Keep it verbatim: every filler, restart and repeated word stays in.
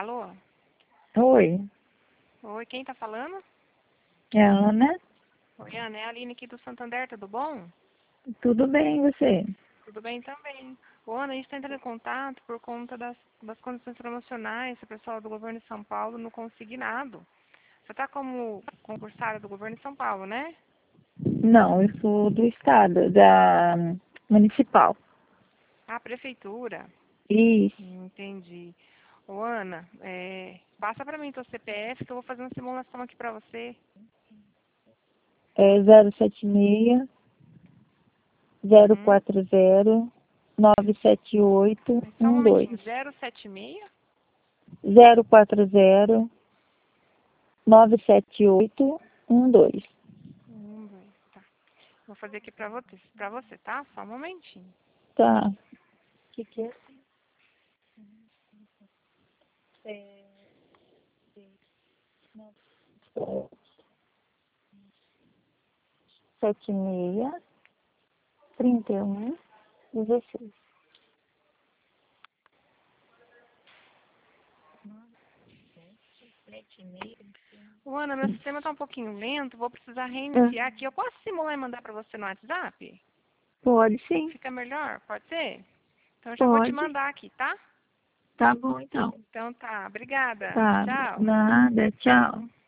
Alô? Oi, Oi, quem tá falando? é a Ana? Oi, Ana, é a Aline aqui do Santander, tudo bom? Tudo bem, e você? Tudo bem também. Ô, Ana, a gente está entrando em contato por conta das, das condições promocionais do pessoal do governo de São Paulo no consignado. Você está como concursária do governo de São Paulo, né? Não, eu sou do estado, da municipal. Ah, prefeitura. Isso, Entendi. Ô, Ana, é, passa para mim teu C P F que eu vou fazer uma simulação aqui para você. é zero sete seis, zero Uhum. quatro zero, nove sete oito Só um um dois. momentinho. zero sete seis? zero quatro zero, nove sete oito um dois. Um, dois, tá. Vou fazer aqui pra você, pra você, tá? Só um momentinho. Tá. O que que é? Sete seis, trinta e um, dezesseis. Ô, Ana, meu sistema tá um pouquinho lento, vou precisar Ah, reiniciar aqui. Eu posso simular e mandar pra você no WhatsApp? pode sim, Fica melhor? Pode ser? Então eu já vou te pode. mandar aqui, tá? Tá bom então. Então tá, obrigada. Tá, Tchau. nada, tchau.